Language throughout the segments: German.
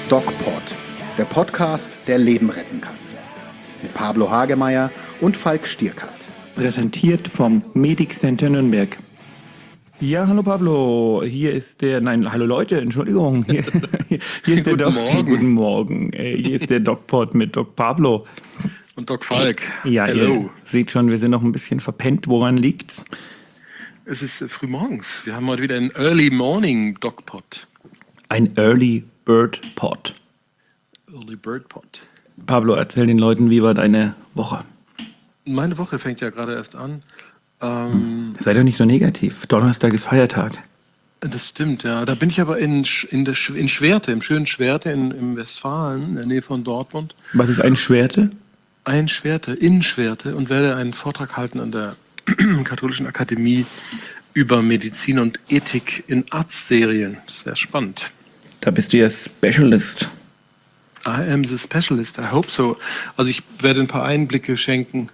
DocPod, der Podcast, der Leben retten kann. Mit Pablo Hagemeyer und Falk Stierkat. Präsentiert vom Medic Center Nürnberg. Ja, hallo Pablo, hallo Leute, Entschuldigung. Hier ist der Guten Morgen. Hier ist der DocPod mit Doc Pablo. Und Doc Falk. Ja, hello. Ihr seht schon, wir sind noch ein bisschen verpennt. Woran liegt's? Es ist früh morgens. Wir haben heute wieder einen Early Morning DocPod. Ein Early Bird Pod. Early Bird Pod. Pablo, erzähl den Leuten, wie war deine Woche? Meine Woche fängt ja gerade erst an. Sei doch nicht so negativ. Donnerstag ist Feiertag. Das stimmt, ja. Da bin ich aber in Schwerte, im schönen Schwerte im Westfalen, in der Nähe von Dortmund. Was ist ein Schwerte? In Schwerte und werde einen Vortrag halten an der Katholischen Akademie über Medizin und Ethik in Arztserien. Sehr spannend. Da bist du ja Specialist. I am the specialist, I hope so. Also ich werde ein paar Einblicke schenken,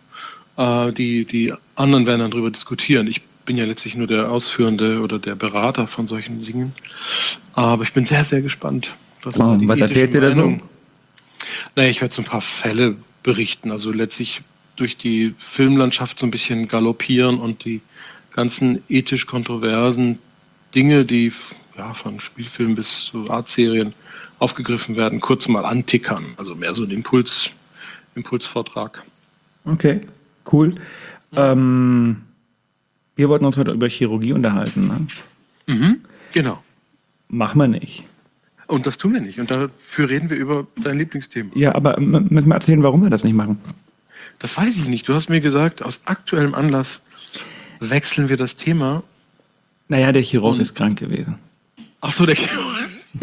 die anderen werden dann darüber diskutieren. Ich bin ja letztlich nur der Ausführende oder der Berater von solchen Dingen. Aber ich bin sehr, sehr gespannt. Was erzählst du da so? Naja, ich werde so ein paar Fälle berichten. Also letztlich durch die Filmlandschaft so ein bisschen galoppieren und die ganzen ethisch kontroversen Dinge, die ja, von Spielfilmen bis zu Artserien aufgegriffen werden, kurz mal antickern. Also mehr so ein Impulsvortrag. Okay, cool. Wir wollten uns heute über Chirurgie unterhalten, ne? Genau. Machen wir nicht. Und das tun wir nicht. Und dafür reden wir über dein Lieblingsthema. Ja, aber müssen wir erzählen, warum wir das nicht machen? Das weiß ich nicht. Du hast mir gesagt, aus aktuellem Anlass wechseln wir das Thema. Naja, der Chirurg ist krank gewesen. Ach so, der Chirurg.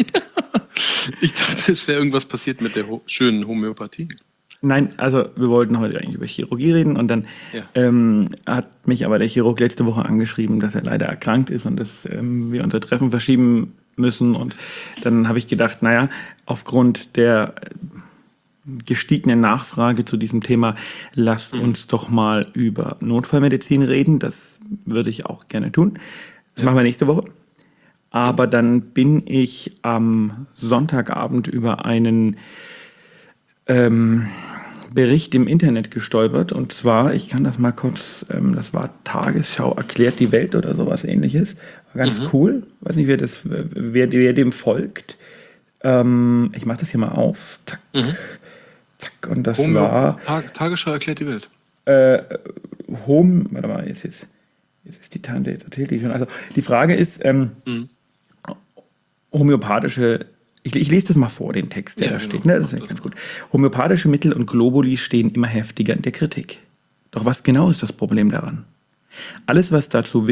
Ich dachte, es wäre irgendwas passiert mit der schönen Homöopathie. Nein, also wir wollten heute eigentlich über Chirurgie reden und dann hat mich aber der Chirurg letzte Woche angeschrieben, dass er leider erkrankt ist und dass wir unser Treffen verschieben müssen. Und dann habe ich gedacht, naja, aufgrund der gestiegenen Nachfrage zu diesem Thema, lasst uns doch mal über Notfallmedizin reden. Das würde ich auch gerne tun. Das machen wir nächste Woche. Aber dann bin ich am Sonntagabend über einen Bericht im Internet gestolpert. Und zwar, ich kann das mal kurz, das war Tagesschau erklärt die Welt oder sowas Ähnliches. War ganz cool. Weiß nicht, wer dem folgt. Ich mache das hier mal auf. Zack. Zack. Und das war... Tagesschau erklärt die Welt. Warte mal, jetzt ist die Tante, jetzt erzählt die schon. Also die Frage ist, homöopathische, ich lese das mal vor, den Text, der da steht, ne? Das ist ganz gut. Homöopathische Mittel und Globuli stehen immer heftiger in der Kritik. Doch was genau ist das Problem daran? Alles, was du dazu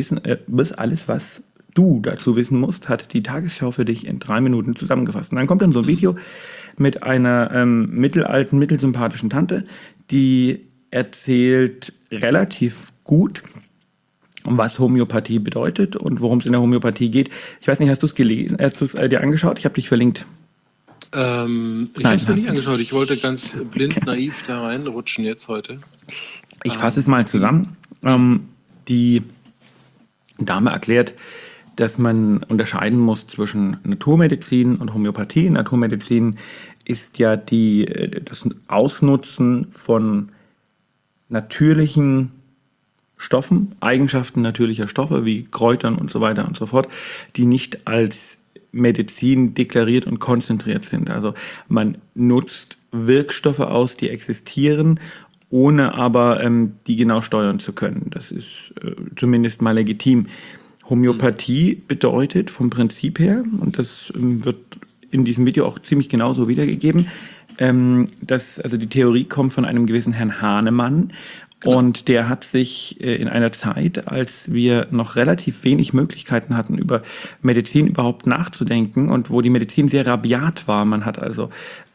wissen musst, hat die Tagesschau für dich in 3 Minuten zusammengefasst. Und dann kommt dann so ein Video mit einer mittelalten, mittelsympathischen Tante, die erzählt relativ gut, was Homöopathie bedeutet und worum es in der Homöopathie geht. Ich weiß nicht, hast du es gelesen? Hast du es dir angeschaut? Ich habe dich verlinkt. Ich habe es mir nicht angeschaut. Ich wollte ganz blind, naiv da reinrutschen jetzt heute. Ich fasse es mal zusammen. Die Dame erklärt, dass man unterscheiden muss zwischen Naturmedizin und Homöopathie. Naturmedizin ist ja das Ausnutzen von natürlichen Stoffen, Eigenschaften natürlicher Stoffe wie Kräutern und so weiter und so fort, die nicht als Medizin deklariert und konzentriert sind. Also man nutzt Wirkstoffe aus, die existieren, ohne aber die genau steuern zu können. Das ist zumindest mal legitim. Homöopathie bedeutet vom Prinzip her, und das wird in diesem Video auch ziemlich genau so wiedergegeben, also die Theorie kommt von einem gewissen Herrn Hahnemann. Und der hat sich in einer Zeit, als wir noch relativ wenig Möglichkeiten hatten, über Medizin überhaupt nachzudenken und wo die Medizin sehr rabiat war, man hat also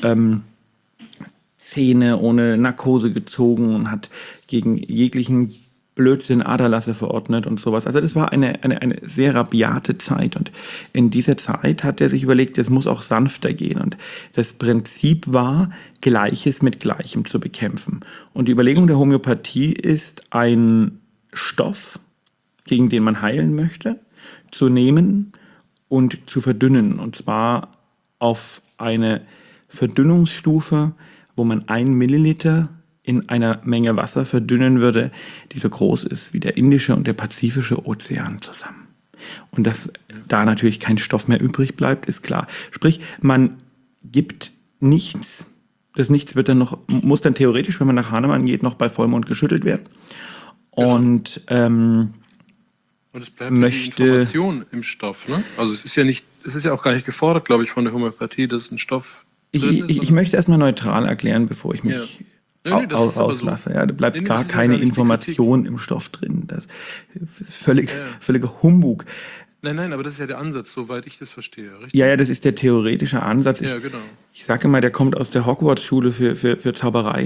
Zähne ohne Narkose gezogen und hat gegen jeglichen Blödsinn Aderlasse verordnet und sowas. Also das war eine sehr rabiate Zeit und in dieser Zeit hat er sich überlegt, es muss auch sanfter gehen und das Prinzip war, Gleiches mit Gleichem zu bekämpfen. Und die Überlegung der Homöopathie ist, ein Stoff, gegen den man heilen möchte, zu nehmen und zu verdünnen und zwar auf eine Verdünnungsstufe, wo man 1 Milliliter in einer Menge Wasser verdünnen würde, die so groß ist wie der Indische und der Pazifische Ozean zusammen. Und dass da natürlich kein Stoff mehr übrig bleibt, ist klar. Sprich, man gibt nichts, das Nichts muss dann theoretisch, wenn man nach Hahnemann geht, noch bei Vollmond geschüttelt werden. Und es bleibt ja die Information im Stoff, ne? Also es ist ja auch gar nicht gefordert, glaube ich, von der Homöopathie, dass ein Stoff drin ist. Ich möchte erstliche neugral erklären, bevor ich mich rauslasse. So. Ja, da bleibt gar keine Information im Stoff drin. Das ist völliger Humbug. Nein, aber das ist ja der Ansatz, soweit ich das verstehe, richtig? Ja, das ist der theoretische Ansatz. Ja, genau. Ich sage immer, der kommt aus der Hogwarts-Schule für Zauberei.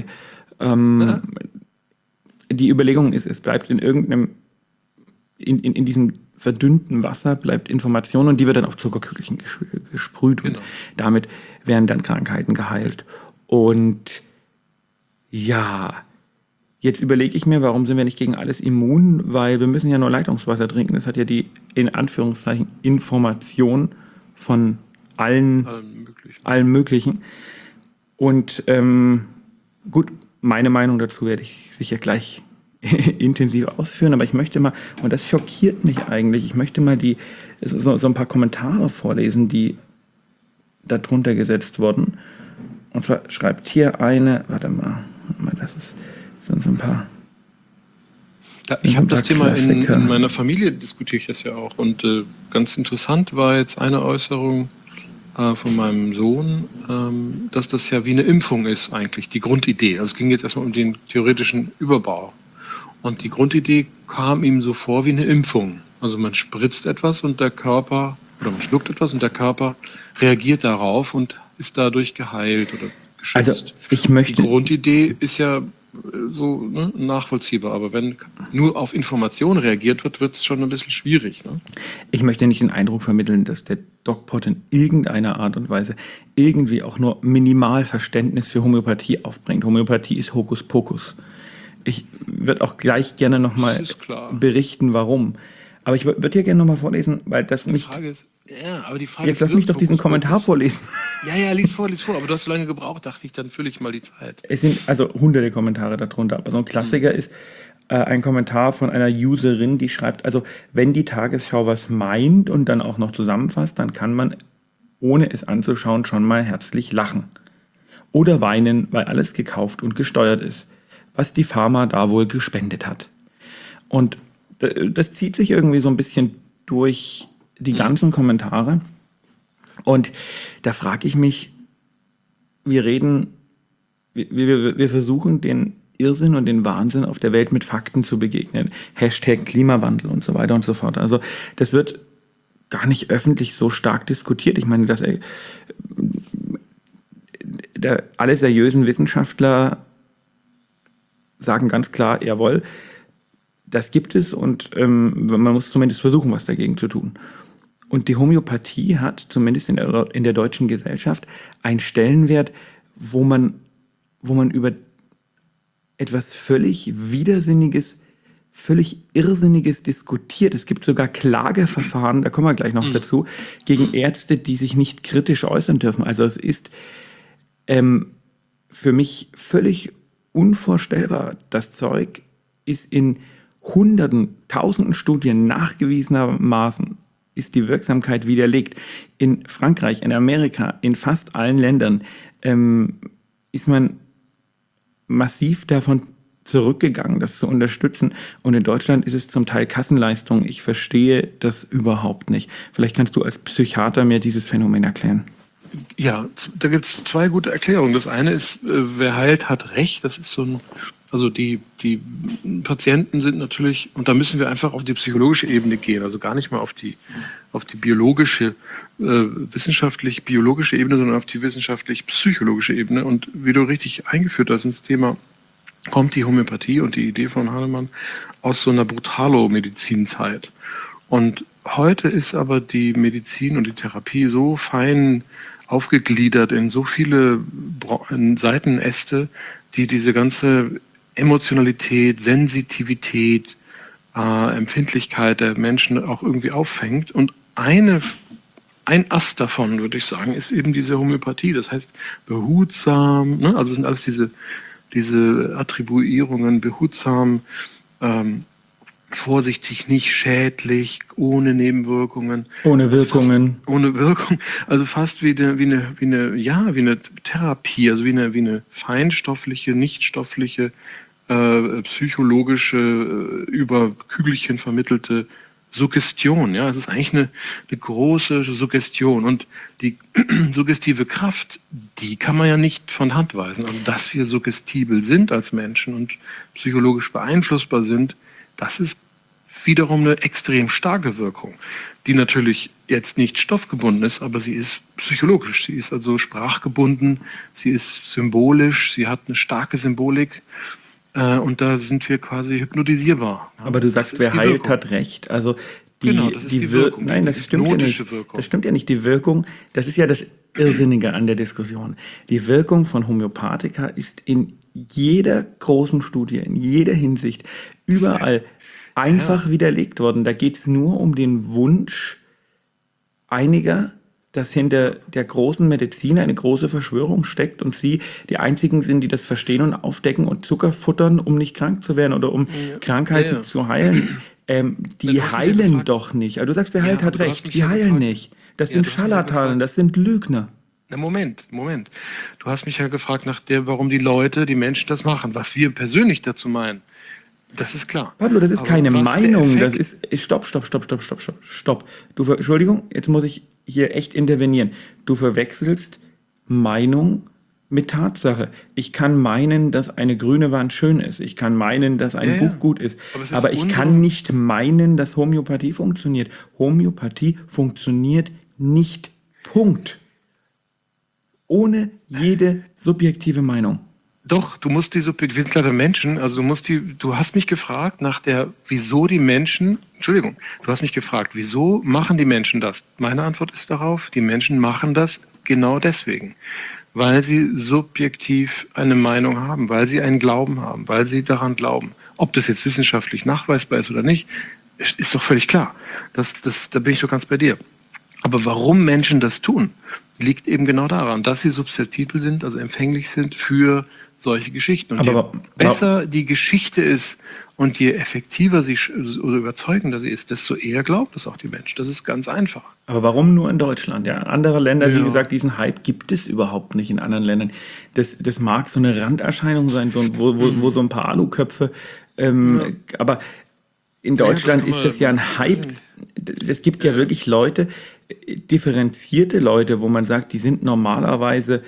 Die Überlegung ist, es bleibt in diesem verdünnten Wasser bleibt Information und die wird dann auf Zuckerkügelchen gesprüht und damit werden dann Krankheiten geheilt. Und ja, jetzt überlege ich mir, warum sind wir nicht gegen alles immun? Weil wir müssen ja nur Leitungswasser trinken. Das hat ja die, in Anführungszeichen, Information von allen möglichen. Und gut, meine Meinung dazu werde ich sicher gleich intensiv ausführen, aber ich möchte mal, und das schockiert mich eigentlich, ich möchte mal so ein paar Kommentare vorlesen, die darunter gesetzt wurden. Und zwar schreibt hier eine, warte mal, das sind so ein paar. Ja, ich habe das Thema in meiner Familie, diskutiere ich das ja auch. Und ganz interessant war jetzt eine Äußerung von meinem Sohn, dass das ja wie eine Impfung ist eigentlich, die Grundidee. Also es ging jetzt erstmal um den theoretischen Überbau. Und die Grundidee kam ihm so vor wie eine Impfung. Also man spritzt etwas und der Körper, oder man schluckt etwas und der Körper reagiert darauf und ist dadurch geheilt oder geschützt. Also die Grundidee ist ja so nachvollziehbar, aber wenn nur auf Information reagiert wird, wird es schon ein bisschen schwierig. Ne? Ich möchte nicht den Eindruck vermitteln, dass der DocPod in irgendeiner Art und Weise irgendwie auch nur minimal Verständnis für Homöopathie aufbringt. Homöopathie ist Hokuspokus. Ich würde auch gleich gerne nochmal berichten, warum. Aber ich würde hier gerne nochmal vorlesen, weil das nicht... Jetzt lass mich doch diesen Kommentar vorlesen. Ja, lies vor, aber du hast so lange gebraucht, dachte ich, dann fülle ich mal die Zeit. Es sind also hunderte Kommentare darunter, aber so ein Klassiker ist ein Kommentar von einer Userin, die schreibt, also wenn die Tagesschau was meint und dann auch noch zusammenfasst, dann kann man, ohne es anzuschauen, schon mal herzlich lachen. Oder weinen, weil alles gekauft und gesteuert ist, was die Pharma da wohl gespendet hat. Und das zieht sich irgendwie so ein bisschen durch die ganzen Kommentare. Und da frage ich mich, wir versuchen den Irrsinn und den Wahnsinn auf der Welt mit Fakten zu begegnen. Hashtag Klimawandel und so weiter und so fort. Also das wird gar nicht öffentlich so stark diskutiert. Ich meine, dass alle seriösen Wissenschaftler sagen ganz klar, jawohl, das gibt es und man muss zumindest versuchen, was dagegen zu tun. Und die Homöopathie hat zumindest in der deutschen Gesellschaft einen Stellenwert, wo man über etwas völlig Widersinniges, völlig Irrsinniges diskutiert. Es gibt sogar Klageverfahren, da kommen wir gleich noch dazu, gegen Ärzte, die sich nicht kritisch äußern dürfen. Also es ist für mich völlig unvorstellbar. Das Zeug ist in Hunderten, Tausenden Studien nachgewiesenermaßen ist die Wirksamkeit widerlegt. In Frankreich, in Amerika, in fast allen Ländern ist man massiv davon zurückgegangen, das zu unterstützen. Und in Deutschland ist es zum Teil Kassenleistung. Ich verstehe das überhaupt nicht. Vielleicht kannst du als Psychiater mir dieses Phänomen erklären. Ja, da gibt es zwei gute Erklärungen. Das eine ist, wer heilt, hat Recht. Das ist so ein, also die Patienten sind natürlich, und da müssen wir einfach auf die psychologische Ebene gehen, also gar nicht mal auf die biologische, wissenschaftlich-biologische Ebene, sondern auf die wissenschaftlich-psychologische Ebene. Und wie du richtig eingeführt hast ins Thema, kommt die Homöopathie und die Idee von Hahnemann aus so einer Brutalo-Medizinzeit. Und heute ist aber die Medizin und die Therapie so fein aufgegliedert in so viele Seitenäste, die diese ganze Emotionalität, Sensitivität, Empfindlichkeit der Menschen auch irgendwie auffängt. Und eine ein Ast davon, würde ich sagen, ist eben diese Homöopathie. Das heißt behutsam, ne? Also es sind alles diese Attribuierungen, behutsam, vorsichtig, nicht schädlich, ohne Nebenwirkungen. Ohne Wirkungen. Fast, ohne Wirkung, also fast wie eine Therapie, also wie eine feinstoffliche, nichtstoffliche, psychologische, über Kügelchen vermittelte Suggestion. Ja, es ist eigentlich eine große Suggestion, und die suggestive Kraft, die kann man ja nicht von Hand weisen. Also dass wir suggestibel sind als Menschen und psychologisch beeinflussbar sind, das ist wiederum eine extrem starke Wirkung, die natürlich jetzt nicht stoffgebunden ist, aber sie ist psychologisch, sie ist also sprachgebunden, sie ist symbolisch, sie hat eine starke Symbolik, und da sind wir quasi hypnotisierbar. Aber du sagst, wer heilt, hat recht. Also Genau, das ist die Wirkung. Nein, das stimmt ja nicht. Wirkung. Das stimmt ja nicht. Die Wirkung, das ist ja das Irrsinnige an der Diskussion. Die Wirkung von Homöopathika ist in jeder großen Studie, in jeder Hinsicht, überall einfach widerlegt worden. Da geht es nur um den Wunsch einiger, dass hinter der großen Medizin eine große Verschwörung steckt und sie die einzigen sind, die das verstehen und aufdecken und Zucker futtern, um nicht krank zu werden oder um Krankheiten zu heilen. Die heilen doch nicht. Also du sagst, wer heilt, hat recht. Die heilen nicht. Das sind Scharlatanen, das sind Lügner. Na, Moment. Du hast mich ja gefragt warum die Menschen das machen, was wir persönlich dazu meinen. Das ist klar. Pablo, das ist keine Meinung, das ist... Stopp. Entschuldigung, jetzt muss ich hier echt intervenieren. Du verwechselst Meinung mit Tatsache. Ich kann meinen, dass eine grüne Wand schön ist. Ich kann meinen, dass ein Buch gut ist. Aber ich kann nicht meinen, dass Homöopathie funktioniert. Homöopathie funktioniert nicht. Punkt. Ohne jede subjektive Meinung. Doch, wir sind leider Menschen, also du hast mich gefragt wieso machen die Menschen das? Meine Antwort ist darauf, die Menschen machen das genau deswegen, weil sie subjektiv eine Meinung haben, weil sie einen Glauben haben, weil sie daran glauben. Ob das jetzt wissenschaftlich nachweisbar ist oder nicht, ist doch völlig klar. Da bin ich doch ganz bei dir. Aber warum Menschen das tun, liegt eben genau daran, dass sie susceptibel sind, also empfänglich sind für solche Geschichten. Und je besser die Geschichte ist und je effektiver oder überzeugender sie ist, desto eher glaubt es auch die Menschen. Das ist ganz einfach. Aber warum nur in Deutschland? Ja, andere Länder, wie gesagt, diesen Hype gibt es überhaupt nicht in anderen Ländern. Das mag so eine Randerscheinung sein, wo so ein paar Aluköpfe, aber in Deutschland ist das ja ein Hype. Es gibt ja wirklich Leute, differenzierte Leute, wo man sagt, die sind normalerweise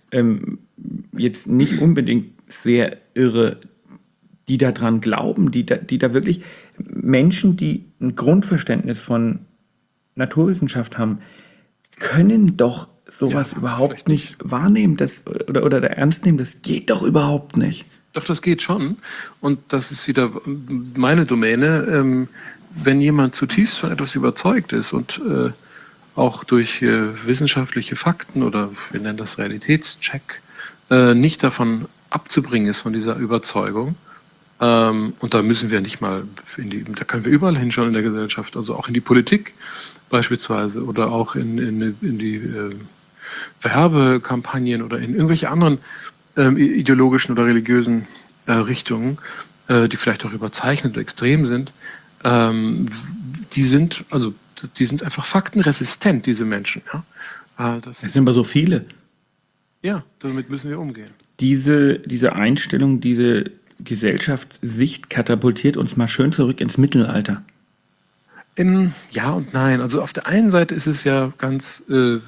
jetzt nicht unbedingt sehr irre, die daran glauben, die da wirklich Menschen, die ein Grundverständnis von Naturwissenschaft haben, können doch sowas überhaupt nicht wahrnehmen oder ernst nehmen. Das geht doch überhaupt nicht. Doch, das geht schon. Und das ist wieder meine Domäne. Wenn jemand zutiefst von etwas überzeugt ist und auch durch wissenschaftliche Fakten oder wir nennen das Realitätscheck nicht davon abzubringen ist, von dieser Überzeugung. Und da müssen wir nicht mal da können wir überall hinschauen in der Gesellschaft, also auch in die Politik beispielsweise oder auch in die Werbekampagnen oder in irgendwelche anderen ideologischen oder religiösen Richtungen, die vielleicht auch überzeichnet oder extrem sind. Die sind einfach faktenresistent, diese Menschen. Ja? Es sind aber so viele. Ja, damit müssen wir umgehen. Diese Einstellung, diese Gesellschaftssicht katapultiert uns mal schön zurück ins Mittelalter. Ja und nein. Also auf der einen Seite ist es ja ganz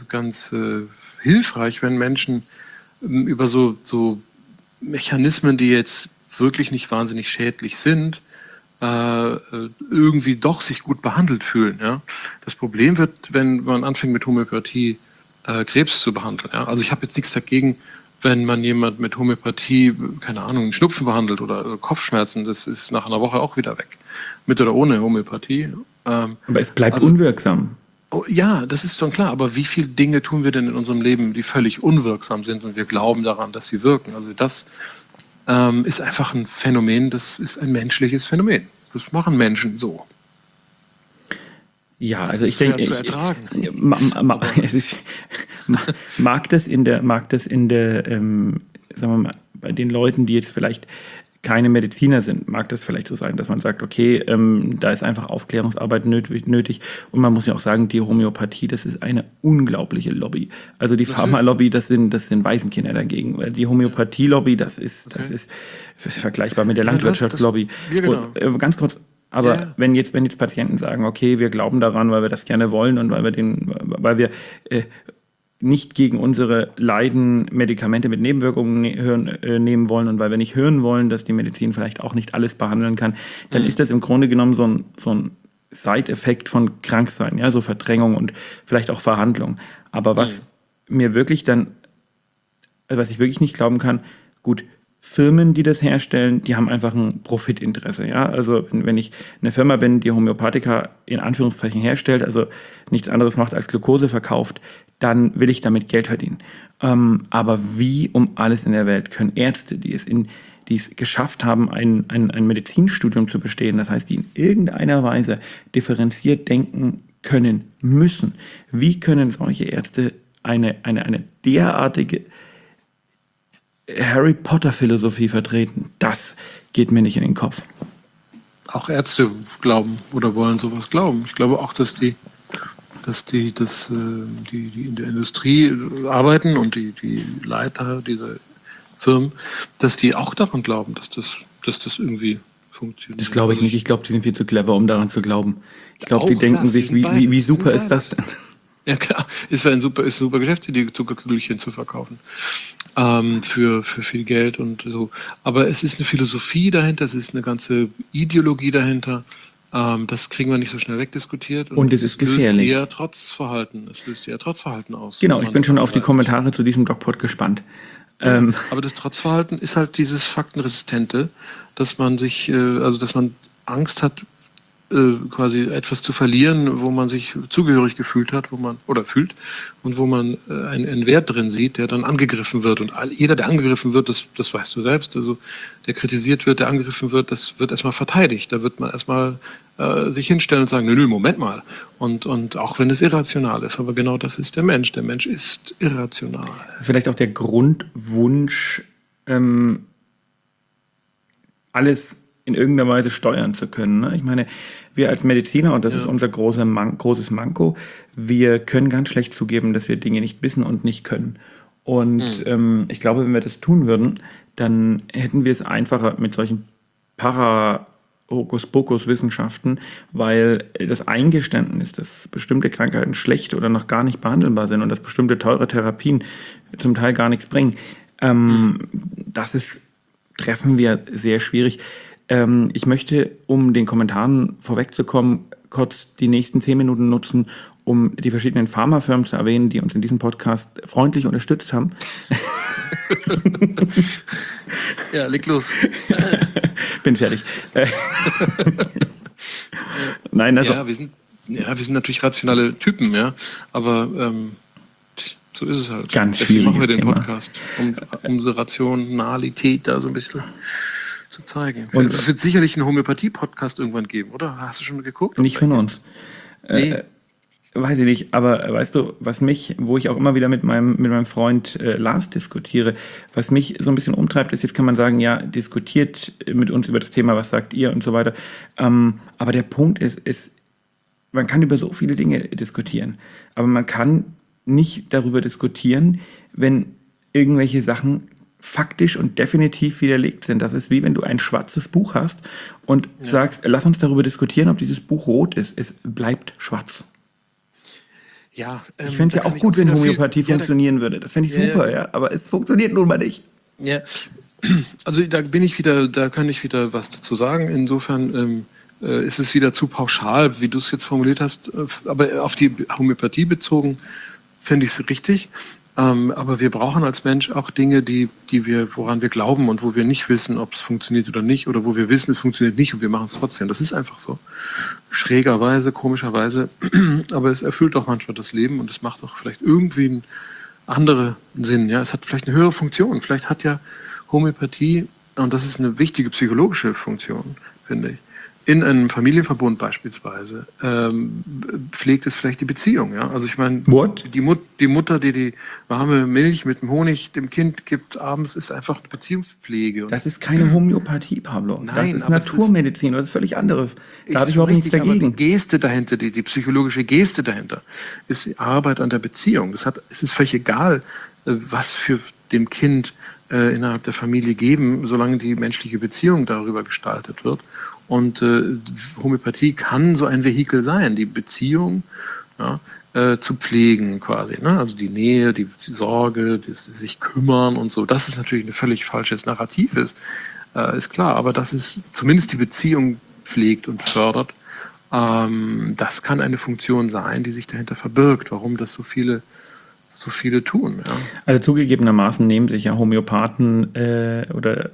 hilfreich, wenn Menschen über so Mechanismen, die jetzt wirklich nicht wahnsinnig schädlich sind, irgendwie doch sich gut behandelt fühlen. Ja? Das Problem wird, wenn man anfängt mit Homöopathie Krebs zu behandeln. Ja? Also ich habe jetzt nichts dagegen, wenn man jemand mit Homöopathie, keine Ahnung, einen Schnupfen behandelt oder Kopfschmerzen, das ist nach einer Woche auch wieder weg. Mit oder ohne Homöopathie. Aber es bleibt unwirksam. Oh, ja, das ist schon klar. Aber wie viele Dinge tun wir denn in unserem Leben, die völlig unwirksam sind und wir glauben daran, dass sie wirken? Also das ist einfach ein Phänomen, das ist ein menschliches Phänomen. Das machen Menschen so. Ja, Das also ist ich denke, schwer zu ertragen. es ist, mag das in der, sagen wir mal, bei den Leuten, die jetzt vielleicht keine Mediziner sind, mag das vielleicht so sein, dass man sagt, okay, da ist einfach Aufklärungsarbeit nötig. Und man muss ja auch sagen, die Homöopathie, das ist eine unglaubliche Lobby. Also die Natürlich. Pharma-Lobby, das sind Waisenkinder dagegen. Weil die Homöopathie-Lobby, das ist vergleichbar mit der Ja, Landwirtschaftslobby. ja, genau. Und, ganz kurz, aber Ja. wenn jetzt Patienten sagen, okay, wir glauben daran, weil wir das gerne wollen und weil wir nicht gegen unsere Leiden Medikamente mit Nebenwirkungen nehmen wollen und weil wir nicht hören wollen, dass die Medizin vielleicht auch nicht alles behandeln kann, dann ist das im Grunde genommen so ein Side-Effekt von Kranksein, ja, so Verdrängung und vielleicht auch Verhandlung. Aber was ich wirklich nicht glauben kann, gut, Firmen, die das herstellen, die haben einfach ein Profitinteresse. Ja? Also wenn ich eine Firma bin, die Homöopathika in Anführungszeichen herstellt, also nichts anderes macht als Glukose verkauft, dann will ich damit Geld verdienen. Aber wie um alles in der Welt können Ärzte, die es geschafft haben, ein Medizinstudium zu bestehen, das heißt, die in irgendeiner Weise differenziert denken können müssen, wie können solche Ärzte eine derartige Harry Potter-Philosophie vertreten? Das geht mir nicht in den Kopf. Auch Ärzte glauben oder wollen sowas glauben. Ich glaube auch, dass die in der Industrie arbeiten und die Leiter dieser Firmen, dass die auch daran glauben, dass das irgendwie funktioniert. Das glaube ich nicht. Ich glaube, die sind viel zu clever, um daran zu glauben. Ich glaube, die Auch denken das, sich, die sind wie beides, super die ist sind das denn? Ja klar, ist ein super Geschäftsidee, Zuckerkügelchen zu verkaufen für viel Geld und so. Aber es ist eine Philosophie dahinter, es ist eine ganze Ideologie dahinter. Das kriegen wir nicht so schnell wegdiskutiert. Und es ist gefährlich. Es löst eher Trotzverhalten aus. Genau, ich bin schon auf die Kommentare zu diesem DocPod gespannt. Aber das Trotzverhalten ist halt dieses Faktenresistente, dass man dass man Angst hat, quasi etwas zu verlieren, wo man sich zugehörig gefühlt hat, fühlt und wo man einen Wert drin sieht, der dann angegriffen wird. Und jeder, der angegriffen wird, das weißt du selbst, also der kritisiert wird, der angegriffen wird, das wird erstmal verteidigt. Da wird man erstmal sich hinstellen und sagen, nö, Moment mal. Und auch wenn es irrational ist, aber genau das ist der Mensch. Der Mensch ist irrational. Das ist vielleicht auch der Grundwunsch, alles in irgendeiner Weise steuern zu können. Ne? Ich meine, wir als Mediziner, und das ist unser großes Manko, wir können ganz schlecht zugeben, dass wir Dinge nicht wissen und nicht können. Und ich glaube, wenn wir das tun würden, dann hätten wir es einfacher mit solchen Hokuspokus-Wissenschaften, weil das Eingeständnis, dass bestimmte Krankheiten schlecht oder noch gar nicht behandelbar sind und dass bestimmte teure Therapien zum Teil gar nichts bringen, treffen wir sehr schwierig. Ich möchte, um den Kommentaren vorwegzukommen, kurz die nächsten 10 Minuten nutzen, um die verschiedenen Pharmafirmen zu erwähnen, die uns in diesem Podcast freundlich unterstützt haben. Ja, leg los. Bin fertig. Nein, also... Ja, wir sind natürlich rationale Typen, ja, aber so ist es halt. Ganz Deswegen machen wir den Thema. Podcast, um unsere Rationalität da so ein bisschen zu zeigen. Und es wird sicherlich einen Homöopathie-Podcast irgendwann geben, oder? Hast du schon geguckt? Nicht von uns. Nee. Weiß ich nicht, aber weißt du, wo ich auch immer wieder mit meinem Freund Lars diskutiere, was mich so ein bisschen umtreibt, ist, jetzt kann man sagen, ja, diskutiert mit uns über das Thema, was sagt ihr und so weiter. Aber der Punkt ist, man kann über so viele Dinge diskutieren, aber man kann nicht darüber diskutieren, wenn irgendwelche Sachen faktisch und definitiv widerlegt sind. Das ist wie wenn du ein schwarzes Buch hast und sagst, lass uns darüber diskutieren, ob dieses Buch rot ist. Es bleibt schwarz. Ja, ich fände es ja auch gut, wenn Homöopathie funktionieren würde. Das fände ich super, ja. Aber es funktioniert nun mal nicht. Ja, also da kann ich wieder was dazu sagen. Insofern ist es wieder zu pauschal, wie du es jetzt formuliert hast. Aber auf die Homöopathie bezogen fände ich es richtig. Aber wir brauchen als Mensch auch Dinge, woran wir glauben und wo wir nicht wissen, ob es funktioniert oder nicht, oder wo wir wissen, es funktioniert nicht und wir machen es trotzdem. Das ist einfach so. Schrägerweise, komischerweise, aber es erfüllt auch manchmal das Leben und es macht auch vielleicht irgendwie einen anderen Sinn. Ja? Es hat vielleicht eine höhere Funktion. Vielleicht hat ja Homöopathie, und das ist eine wichtige psychologische Funktion, finde ich, in einem Familienverbund beispielsweise pflegt es vielleicht die Beziehung. Ja? Also ich meine, die Mutter, die die warme Milch mit dem Honig dem Kind gibt abends, ist einfach eine Beziehungspflege. Das ist keine Homöopathie, Pablo. Nein, das ist Naturmedizin, das ist völlig anderes. Da habe ich überhaupt nichts dagegen. Aber die Geste dahinter, die psychologische Geste dahinter, ist die Arbeit an der Beziehung. Es ist völlig egal, was für dem Kind innerhalb der Familie geben, solange die menschliche Beziehung darüber gestaltet wird. Und Homöopathie kann so ein Vehikel sein, die Beziehung zu pflegen quasi. Ne? Also die Nähe, die Sorge, das sich kümmern und so. Das ist natürlich ein völlig falsches Narrativ, ist klar. Aber das ist zumindest die Beziehung pflegt und fördert. Das kann eine Funktion sein, die sich dahinter verbirgt, warum das so viele tun. Ja. Also zugegebenermaßen nehmen sich ja Homöopathen oder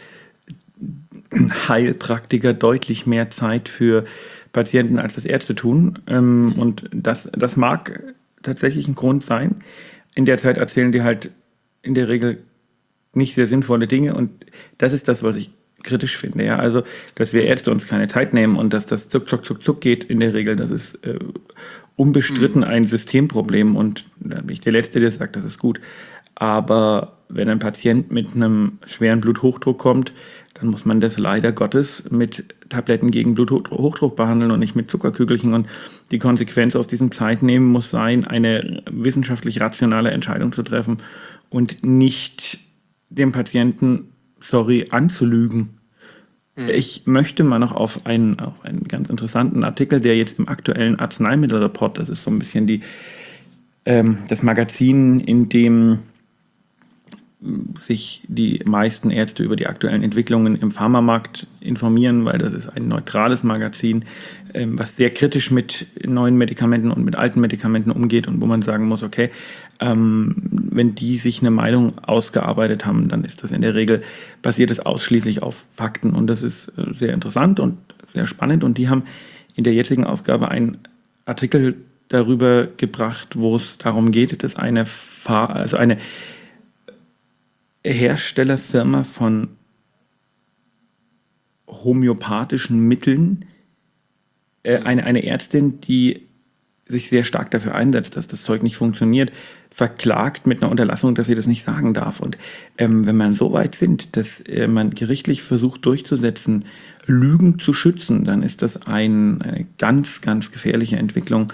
Heilpraktiker deutlich mehr Zeit für Patienten, als das Ärzte tun. Und das mag tatsächlich ein Grund sein. In der Zeit erzählen die halt in der Regel nicht sehr sinnvolle Dinge. Und das ist das, was ich kritisch finde. Ja? Also, dass wir Ärzte uns keine Zeit nehmen und dass das zuck geht in der Regel, das ist unbestritten ein Systemproblem. Und da bin ich der Letzte, der sagt, das ist gut. Aber wenn ein Patient mit einem schweren Bluthochdruck kommt, dann muss man das leider Gottes mit Tabletten gegen Bluthochdruck behandeln und nicht mit Zuckerkügelchen. Und die Konsequenz aus diesem Zeitnehmen muss sein, eine wissenschaftlich rationale Entscheidung zu treffen und nicht dem Patienten, anzulügen. Ich möchte mal noch auf einen ganz interessanten Artikel, der jetzt im aktuellen Arzneimittelreport, das ist so ein bisschen das Magazin, in dem sich die meisten Ärzte über die aktuellen Entwicklungen im Pharmamarkt informieren, weil das ist ein neutrales Magazin, was sehr kritisch mit neuen Medikamenten und mit alten Medikamenten umgeht und wo man sagen muss, okay, wenn die sich eine Meinung ausgearbeitet haben, dann ist das in der Regel, basiert es ausschließlich auf Fakten und das ist sehr interessant und sehr spannend und die haben in der jetzigen Ausgabe einen Artikel darüber gebracht, wo es darum geht, dass eine Herstellerfirma von homöopathischen Mitteln, eine Ärztin, die sich sehr stark dafür einsetzt, dass das Zeug nicht funktioniert, verklagt mit einer Unterlassung, dass sie das nicht sagen darf. Und wenn man so weit sind, dass man gerichtlich versucht durchzusetzen, Lügen zu schützen, dann ist das eine ganz, ganz gefährliche Entwicklung.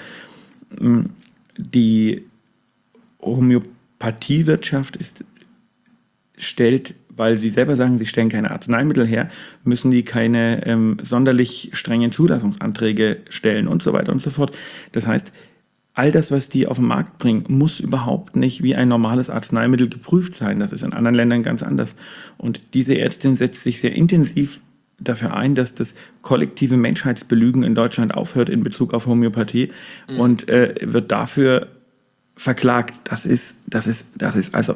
Die Homöopathiewirtschaft stellt, weil sie selber sagen, sie stellen keine Arzneimittel her, müssen die keine sonderlich strengen Zulassungsanträge stellen und so weiter und so fort. Das heißt, all das, was die auf den Markt bringen, muss überhaupt nicht wie ein normales Arzneimittel geprüft sein. Das ist in anderen Ländern ganz anders. Und diese Ärztin setzt sich sehr intensiv dafür ein, dass das kollektive Menschheitsbelügen in Deutschland aufhört in Bezug auf Homöopathie und wird dafür verklagt. Das ist also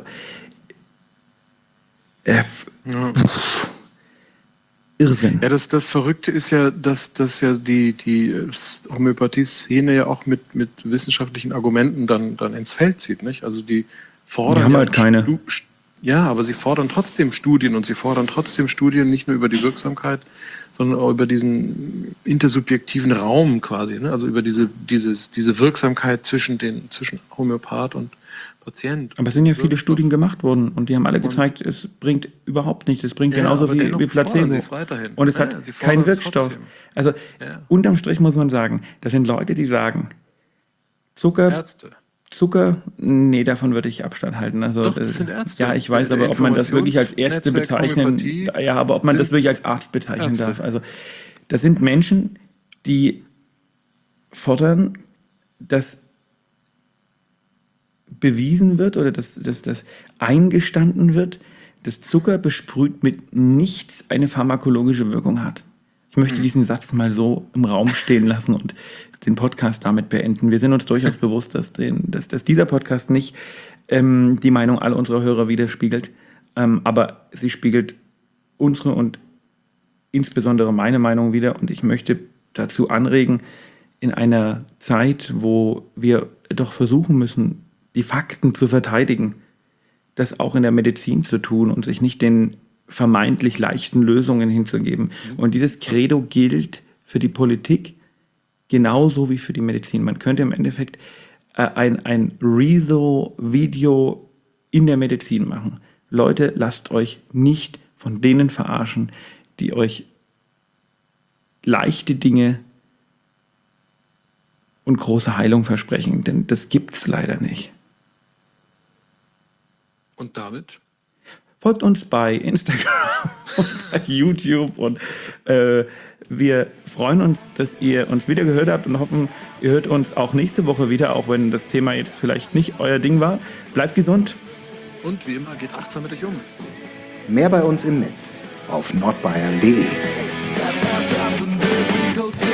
Irrsinn. Ja, das Verrückte ist ja, dass ja die Homöopathie-Szene ja auch mit wissenschaftlichen Argumenten dann ins Feld zieht, nicht? Also die fordern die haben halt keine. Ja, aber sie fordern trotzdem Studien und sie fordern trotzdem Studien nicht nur über die Wirksamkeit, sondern auch über diesen intersubjektiven Raum quasi, ne? Also über diese Wirksamkeit zwischen Homöopath und Patient. Aber es sind ja viele Studien gemacht worden und die haben alle gezeigt, es bringt überhaupt nichts. Es bringt genauso viel wie Placebo. Und es hat keinen Wirkstoff. Also unterm Strich muss man sagen, das sind Leute, die sagen, Zucker, nee, davon würde ich Abstand halten. Also, doch, das sind Ärzte. Ja, ich weiß, aber ob man das wirklich als Ärzte bezeichnen, ja, aber ob man das wirklich als Arzt bezeichnen darf. Also, das sind Menschen, die fordern, dass bewiesen wird oder dass eingestanden wird, dass Zucker besprüht mit nichts eine pharmakologische Wirkung hat. Ich möchte diesen Satz mal so im Raum stehen lassen und den Podcast damit beenden. Wir sind uns durchaus bewusst, dass dieser Podcast nicht die Meinung all unserer Hörer widerspiegelt, aber sie spiegelt unsere und insbesondere meine Meinung wider und ich möchte dazu anregen, in einer Zeit, wo wir doch versuchen müssen, die Fakten zu verteidigen, das auch in der Medizin zu tun und sich nicht den vermeintlich leichten Lösungen hinzugeben. Und dieses Credo gilt für die Politik genauso wie für die Medizin. Man könnte im Endeffekt ein Rezo-Video in der Medizin machen. Leute, lasst euch nicht von denen verarschen, die euch leichte Dinge und große Heilung versprechen, denn das gibt's leider nicht. Und damit? Folgt uns bei Instagram und bei YouTube und wir freuen uns, dass ihr uns wieder gehört habt und hoffen, ihr hört uns auch nächste Woche wieder, auch wenn das Thema jetzt vielleicht nicht euer Ding war. Bleibt gesund. Und wie immer, geht achtsam mit euch um. Mehr bei uns im Netz auf nordbayern.de. That pass happened, go to